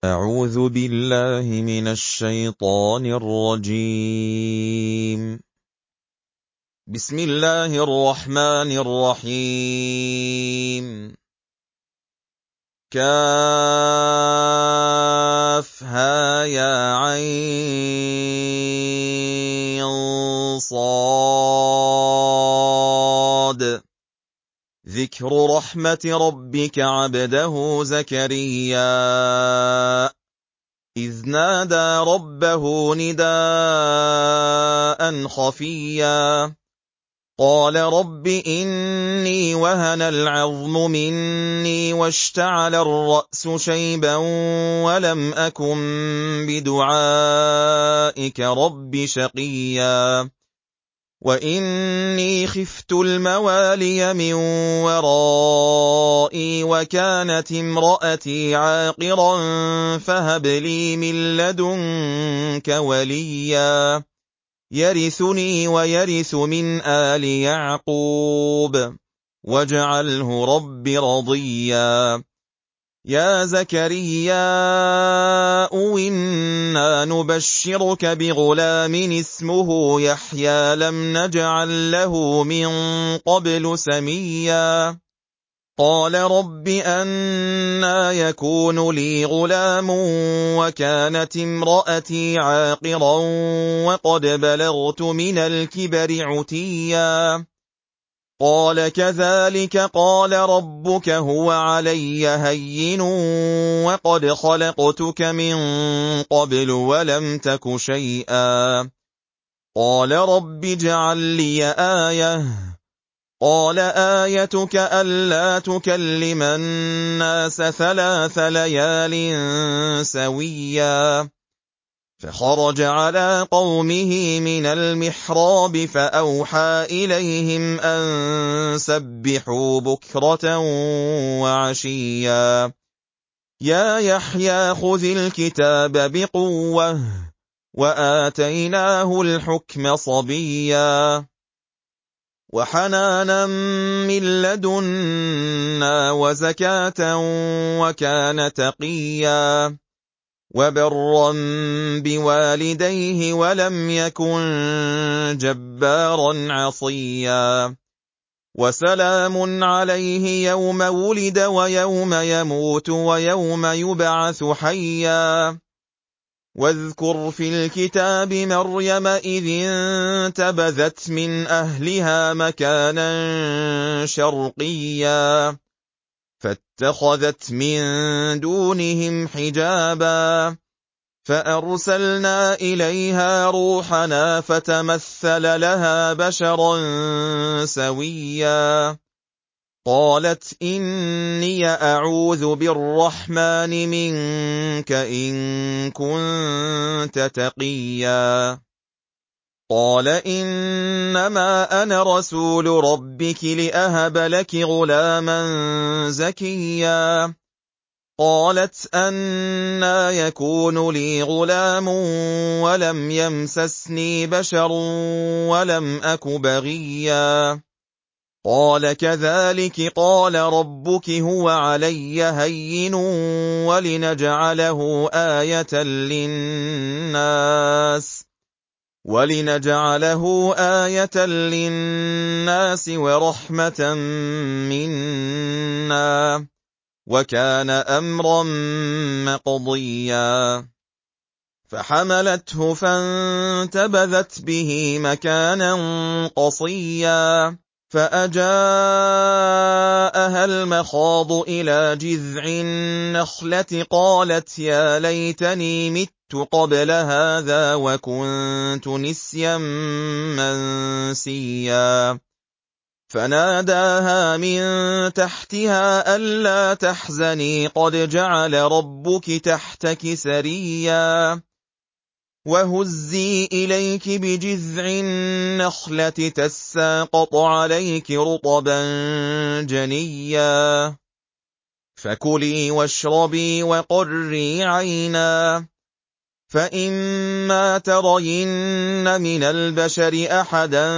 أعوذ بالله من الشيطان الرجيم. بسم الله الرحمن الرحيم. كافها يا عين صاد. ذكر رحمة ربك عبده زكريا إذ نادى ربه نداء خفيا قال رب إني وهن العظم مني واشتعل الرأس شيبا ولم أكن بدعائك رب شقيا وإني خفت الموالي من ورائي وكانت امرأتي عاقرا فهب لي من لدنك وليا يرثني ويرث من آل يعقوب واجعله رب رضيا يا زكريا إنا نبشرك بغلام اسمه يحيى لم نجعل له من قبل سميا قال رب أنى يكون لي غلام وكانت امرأتي عاقرا وقد بلغت من الكبر عتيا قال كذلك قال ربك هو علي هين وقد خلقتك من قبل ولم تك شيئا قال رب اجعل لي آية قال آيتك ألا تكلم الناس 3 ليال سويا فخرج على قومه من المحراب فأوحى إليهم أن سبحوا بكرة وعشيا يا يحيى خذ الكتاب بقوة وآتيناه الحكم صبيا وحنانا من لدنا وزكاة وكان تقيا وبرا بوالديه ولم يكن جبارا عصيا وسلام عليه يوم ولد ويوم يموت ويوم يبعث حيا واذكر في الكتاب مريم إذ انتبذت من أهلها مكانا شرقيا فاتخذت من دونهم حجابا فأرسلنا إليها روحنا فتمثل لها بشرا سويا قالت إني أعوذ بالرحمن منك إن كنت تقيا قال إنما أنا رسول ربك لأهب لك غلاما زكيا قالت أنى يكون لي غلام ولم يمسسني بشر ولم أك بغيا قال كذلك قال ربك هو علي هين ولنجعله آية للناس ورحمة منا وكان أمرا مقضيا فحملته فانتبذت به مكانا قصيا فأجاءها المخاض إلى جذع النخلة قالت يا ليتني مت قبل هذا وكنت نسيا منسيا فناداها من تحتها ألا تحزني قد جعل ربك تحتك سريا وهزي إليك بجذع النخلة تساقط عليك رطبا جنيا فكلي واشربي وقري عينا فإما ترين من البشر أحدا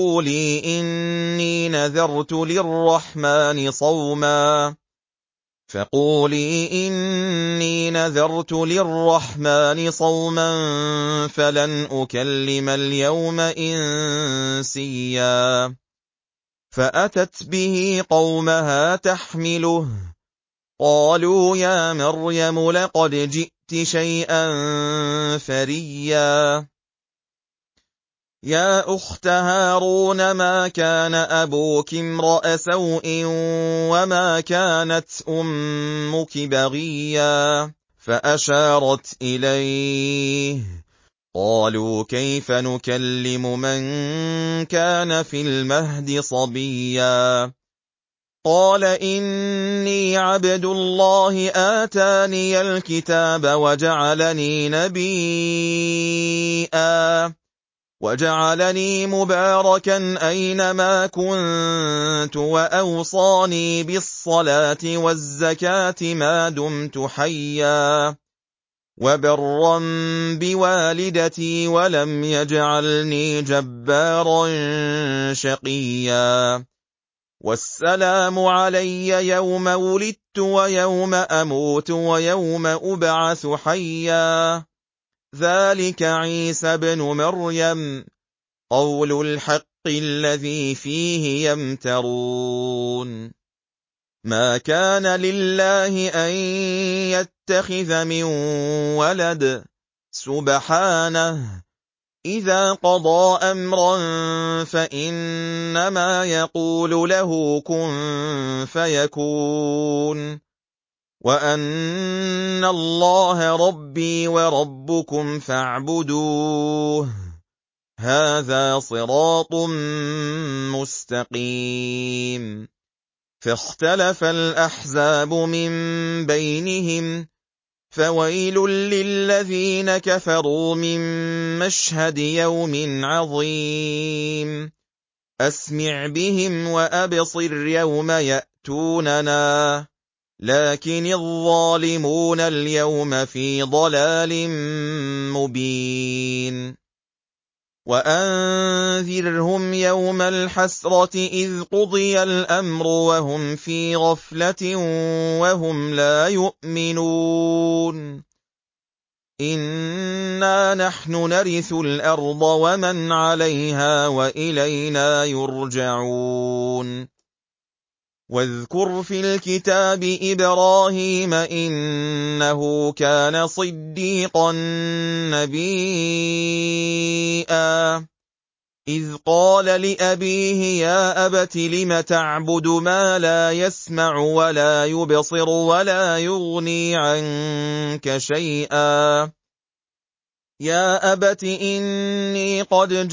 فقولي إني نذرت للرحمن صوما فقولي إني نذرت للرحمن صوما فلن أكلم اليوم إنسيا. فأتت به قومها تحمله قالوا يا مريم لقد جئت شيئا فريا. يا أخت هارون ما كان أبوك امرأ سوء وما كانت أمك بغيا. فأشارت إليه قالوا كيف نكلم من كان في المهد صبيا. قال إني عبد الله آتاني الكتاب وجعلني نبيا وجعلني مباركا أينما كنت وأوصاني بالصلاة والزكاة ما دمت حيا وبرا بوالدتي ولم يجعلني جبارا شقيا. والسلام علي يوم ولدت ويوم أموت ويوم أبعث حيا. ذلك عيسى بن مريم قول الحق الذي فيه يمترون. ما كان لله أن يتخذ من ولد سبحانه إذا قضى أمرا فإنما يقول له كن فيكون. وأن الله ربي وربكم فاعبدوه هذا صراط مستقيم. فاختلف الأحزاب من بينهم فويل للذين كفروا من مشهد يوم عظيم. أسمع بهم وأبصر يوم يأتوننا لكن الظالمون اليوم في ضلال مبين. وأنذرهم يوم الحسرة إذ قضي الأمر وهم في غفلة وهم لا يؤمنون. إنا نحن نرث الأرض ومن عليها وإلينا يرجعون. واذكر في الكتاب إبراهيم إنه كان صديقا نبيا إذ قال لأبيه يا أبت لم تعبد ما لا يسمع ولا يبصر ولا يغني عنك شيئا. يا أبت إني قد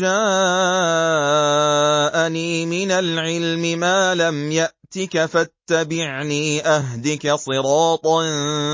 جاءني من العلم ما لم يأتك فاتبعني أهدك صراطا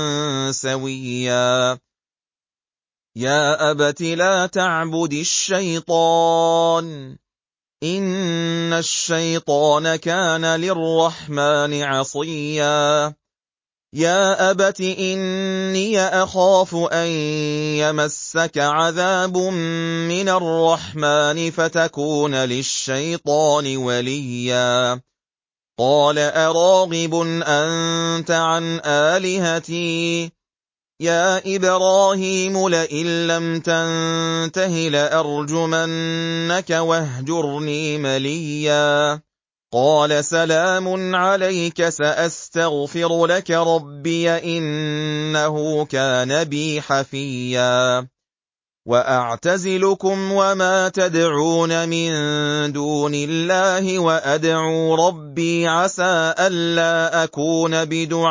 سويا. يا أبت لا تعبد الشيطان إن الشيطان كان للرحمن عصيا. يا أبت إني أخاف أن يمسك عذاب من الرحمن فتكون للشيطان وليا. قال أراغب أنت عن آلهتي يا إبراهيم لئن لم تنته لأرجمنك واهجرني مليا. قال سلام عليك سأستغفر لك ربي إنه كان بي حفيا. وأعتزلكم وما تدعون من دون الله وأدعو ربي عسى ألا أكون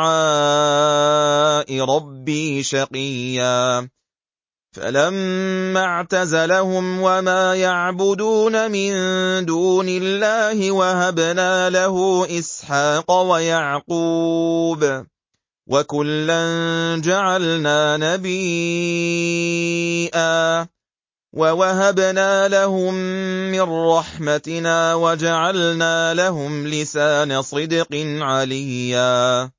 بدعاء ربي شقيا. فلما اعتزلهم وما يعبدون من دون الله وهبنا له إسحاق ويعقوب وكلا جعلنا نبيا ووهبنا لهم من رحمتنا وجعلنا لهم لسان صدق عليا.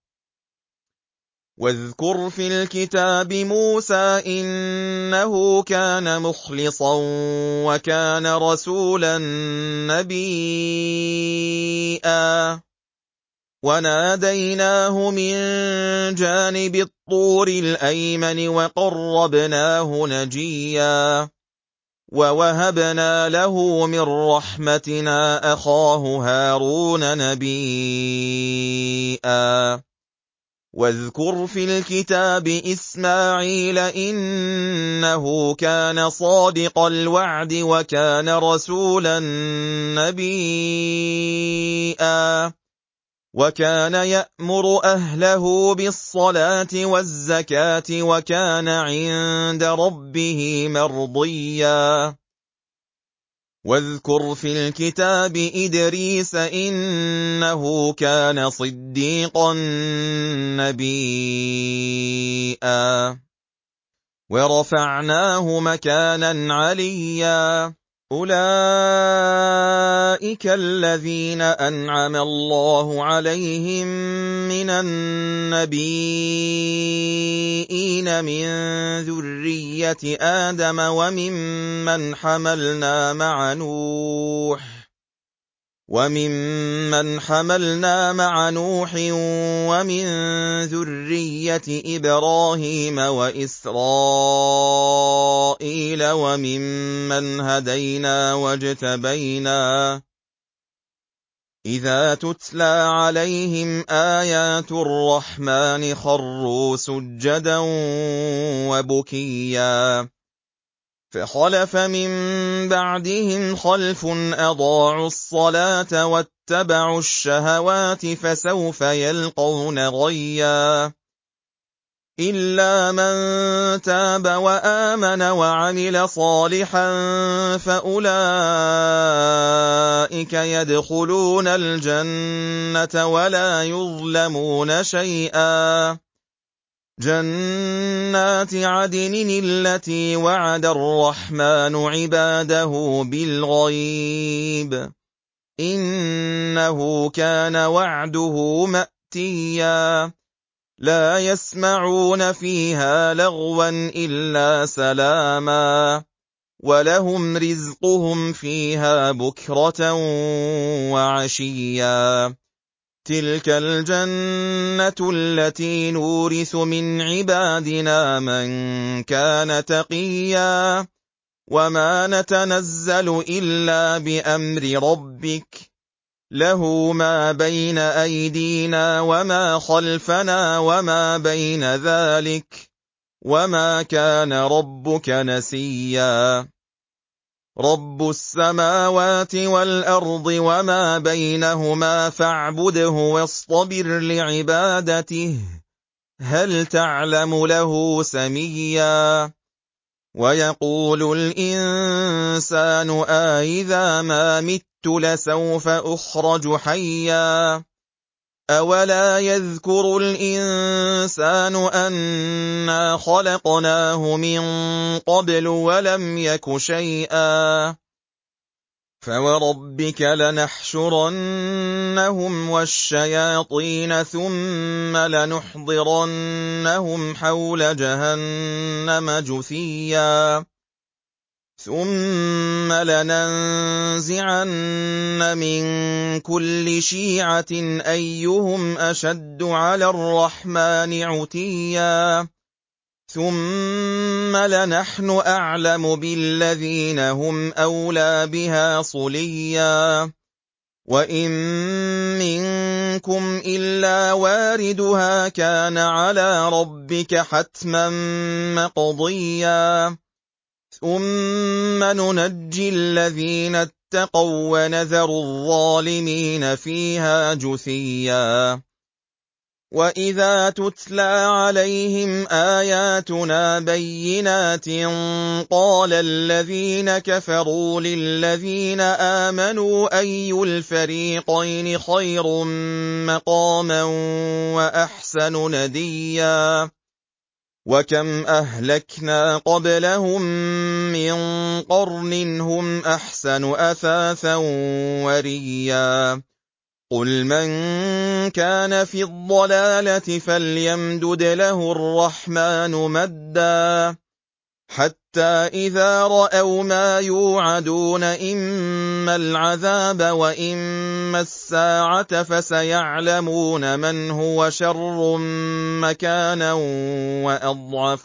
واذكر في الكتاب موسى إنه كان مخلصا وكان رسولا نبيا. وَنَادَيْنَاهُ مِن جَانِبِ الطُّورِ الْأَيْمَنِ وَقَرَّبْنَاهُ نَجِيًّا وَوَهَبْنَا لَهُ مِن رَّحْمَتِنَا أَخَاهُ هَارُونَ نَبِيًّا وَاذْكُرْ فِي الْكِتَابِ إِسْمَاعِيلَ إِنَّهُ كَانَ صَادِقَ الْوَعْدِ وَكَانَ رَسُولًا نَّبِيًّا وَكَانَ يَأْمُرُ أَهْلَهُ بِالصَّلَاةِ وَالزَّكَاةِ وَكَانَ عِندَ رَبِّهِ مَرْضِيًّا وَاذْكُرْ فِي الْكِتَابِ إِدْرِيسَ إِنَّهُ كَانَ صِدِّيقًا نَّبِيًّا وَرَفَعْنَاهُ مَكَانًا عَلِيًّا أُولَٰئِكَ الَّذِينَ أَنْعَمَ اللَّهُ عَلَيْهِم مِّنَ النَّبِيِّينَ مِن ذُرِّيَّةِ آدَمَ وَمِمَّنْ حَمَلْنَا مَعَ نُوحٍ وَمِن ذُرِّيَّةِ إِبْرَاهِيمَ وَإِسْرَائِيلَ وَمِمَّنْ هَدَيْنَا وَاجْتَبَيْنَا إِذَا تُتْلَىٰ عَلَيْهِمْ آيَاتُ الرَّحْمَٰنِ خَرُّوا سُجَّدًا وَبُكِيًّا فَخَلَفَ مِن بَعْدِهِمْ خَلْفٌ أَضَاعُوا الصَّلَاةَ وَاتَّبَعُوا الشَّهَوَاتِ فَسَوْفَ يَلْقَوْنَ غَيًّا إِلَّا مَن تَابَ وَآمَنَ وَعَمِلَ صَالِحًا فَأُولَٰئِكَ يَدْخُلُونَ الْجَنَّةَ وَلَا يُظْلَمُونَ شَيْئًا جَنَّاتِ عَدْنٍ الَّتِي وَعَدَ الرَّحْمَٰنُ عِبَادَهُ بِالْغَيْبِ إِنَّهُ كَانَ وَعْدُهُ مَأْتِيًّا لَا يَسْمَعُونَ فِيهَا لَغْوًا إِلَّا سَلَامًا وَلَهُمْ رِزْقُهُمْ فِيهَا بُكْرَةً وَعَشِيًّا تِلْكَ الْجَنَّةُ الَّتِي نُورِثُ مِنْ عِبَادِنَا مَن كَانَ تَقِيًّا وَمَا نَتَنَزَّلُ إِلَّا بِأَمْرِ رَبِّكَ لَهُ مَا بَيْنَ أَيْدِينَا وَمَا خَلْفَنَا وَمَا بَيْنَ ذَلِكَ وَمَا كَانَ رَبُّكَ نَسِيًّا رَبُّ السَّمَاوَاتِ وَالْأَرْضِ وَمَا بَيْنَهُمَا فَاعْبُدْهُ وَاصْطَبِرْ لِعِبَادَتِهِ هَلْ تَعْلَمُ لَهُ سَمِيًّا وَيَقُولُ الْإِنسَانُ أَإِذَا مَا مِتُّ لَسَوْفَ أُخْرَجُ حَيًّا أَوَلَا يَذْكُرُ الْإِنسَانُ أَنَّا خَلَقْنَاهُ مِن قَبْلُ وَلَمْ يَكُ شَيْئًا فَوَرَبِّكَ لَنَحْشُرَنَّهُمْ وَالشَّيَاطِينَ ثُمَّ لَنُحْضِرَنَّهُمْ حَوْلَ جَهَنَّمَ جُثِيًّا ثُمَّ لَنَنزِعَنَّ مِن كُلِّ شِيعَةٍ أَيُّهُمْ أَشَدُّ عَلَى الرَّحْمَٰنِ عُتِيًّا ثُمَّ لَنَحْنُ أَعْلَمُ بِالَّذِينَ هُمْ أَوْلَىٰ بِهَا صِلِيًّا وَإِن مِّنكُمْ إِلَّا وَارِدُهَا كَانَ عَلَىٰ رَبِّكَ حَتْمًا مَّقْضِيًّا ثُمَّ نُنَجِّي الَّذِينَ اتَّقَوا وَّنَذَرُ الظَّالِمِينَ فِيهَا جُثِيًّا وَإِذَا تُتْلَىٰ عَلَيْهِمْ آيَاتُنَا بَيِّنَاتٍ قَالَ الَّذِينَ كَفَرُوا لِلَّذِينَ آمَنُوا أَيُّ الْفَرِيقَيْنِ خَيْرٌ مَّقَامًا وَأَحْسَنُ نَدِيًّا وَكَمْ أَهْلَكْنَا قَبْلَهُم مِّن قَرْنٍ هُمْ أَحْسَنُ أَثَاثًا وَرِئْيًا قُلْ مَن كَانَ فِي الضَّلَالَةِ فَلْيَمْدُدْ لَهُ الرَّحْمَٰنُ مَدًّا حَتَّىٰ إِذَا رَأَوْا مَا يُوعَدُونَ إِمَّا الْعَذَابَ وَإِمَّا السَّاعَةَ فَسَيَعْلَمُونَ مَنْ هُوَ شَرٌّ مَّكَانًا وَأَضْعَفُ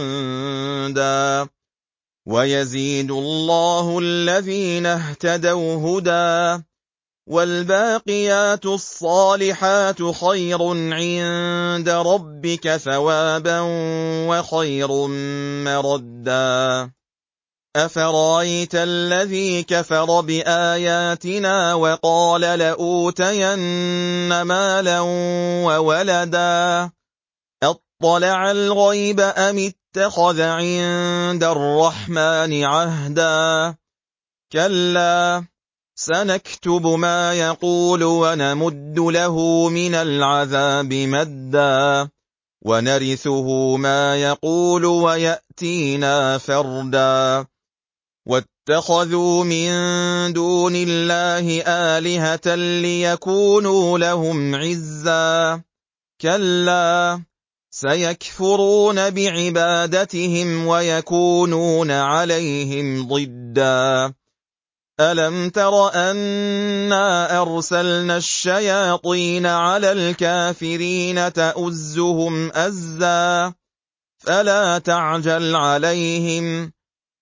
جُندًا وَيَزِيدُ اللَّهُ الَّذِينَ اهْتَدَوْا هُدًى وَالْبَاقِيَاتُ الصَّالِحَاتُ خَيْرٌ عِندَ رَبِّكَ ثَوَابًا وَخَيْرٌ مَّرَدًّا أَفَرَأَيْتَ الَّذِي كَفَرَ بِآيَاتِنَا وَقَالَ لَأُوتَيَنَّ مَالًا وَوَلَدًا أَطَّلَعَ الْغَيْبَ أَمِ اتَّخَذَ عِندَ الرَّحْمَٰنِ عَهْدًا كَلَّا سَنَكْتُبُ مَا يَقُولُ وَنَمُدُّ لَهُ مِنَ الْعَذَابِ مَدًّا وَنَرِثُهُ مَا يَقُولُ وَيَأْتِينَا فَرْدًا وَاتَّخَذُوا مِن دُونِ اللَّهِ آلِهَةً لِّيَكُونُوا لَهُمْ عِزًّا كَلَّا سَيَكْفُرُونَ بِعِبَادَتِهِمْ وَيَكُونُونَ عَلَيْهِمْ ضِدًّا أَلَمْ تَرَ أَنَّا أَرْسَلْنَا الشَّيَاطِينَ عَلَى الْكَافِرِينَ تَؤُزُّهُمْ أَزًّا فَلَا تَعْجَلْ عَلَيْهِمْ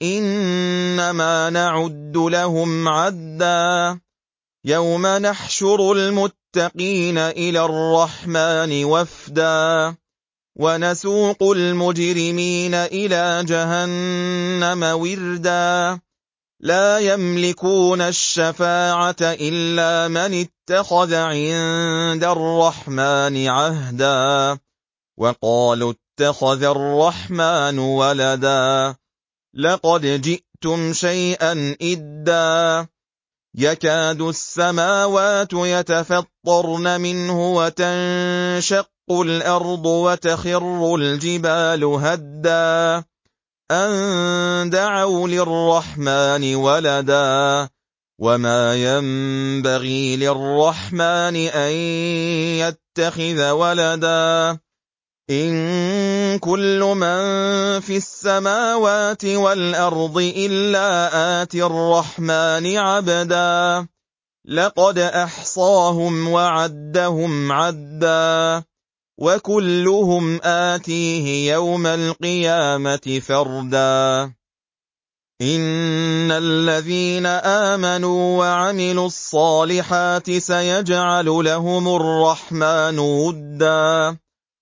إِنَّمَا نَعُدُّ لَهُمْ عَدًّا يَوْمَ نَحْشُرُ الْمُتَّقِينَ إِلَى الرَّحْمَٰنِ وَفْدًا وَنَسُوقُ الْمُجْرِمِينَ إِلَىٰ جَهَنَّمَ وِرْدًا لَا يَمْلِكُونَ الشَّفَاعَةَ إِلَّا مَنِ اتَّخَذَ عِندَ الرَّحْمَٰنِ عَهْدًا وَقَالُوا اتَّخَذَ الرَّحْمَٰنُ وَلَدًا لَّقَدْ جِئْتُمْ شَيْئًا إِدًّا يَكَادُ السَّمَاوَاتُ يَتَفَطَّرْنَ مِنْهُ وَتَنشَقُّ الْأَرْضُ وَتَخِرُّ الْجِبَالُ هَدًّا أَن دَعَوْا لِلرَّحْمَٰنِ وَلَدًا وَمَا يَنبَغِي لِلرَّحْمَٰنِ أَن يَتَّخِذَ وَلَدًا إِن كُلُّ مَن فِي السَّمَاوَاتِ وَالْأَرْضِ إِلَّا آتِي الرَّحْمَٰنِ عَبْدًا لَّقَدْ أَحْصَاهُمْ وَعَدَّهُمْ عَدًّا وَكُلُّهُمْ آتِيهِ يَوْمَ الْقِيَامَةِ فَرْدًا إِنَّ الَّذِينَ آمَنُوا وَعَمِلُوا الصَّالِحَاتِ سَيَجْعَلُ لَهُمُ الرَّحْمَٰنُ وُدًّا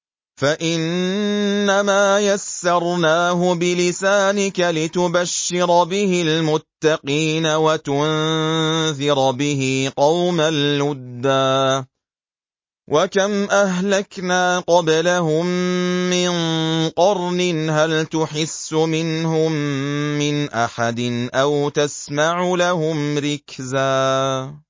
فَإِنَّمَا يَسَّرْنَاهُ بِلِسَانِكَ لِتُبَشِّرَ بِهِ الْمُتَّقِينَ وَتُنذِرَ بِهِ قَوْمًا لُّدًّا وَكَمْ أَهْلَكْنَا قَبْلَهُم مِّن قَرْنٍ هَلْ تُحِسُّ مِنْهُم مِّنْ أَحَدٍ أَوْ تَسْمَعُ لَهُمْ رِكْزًا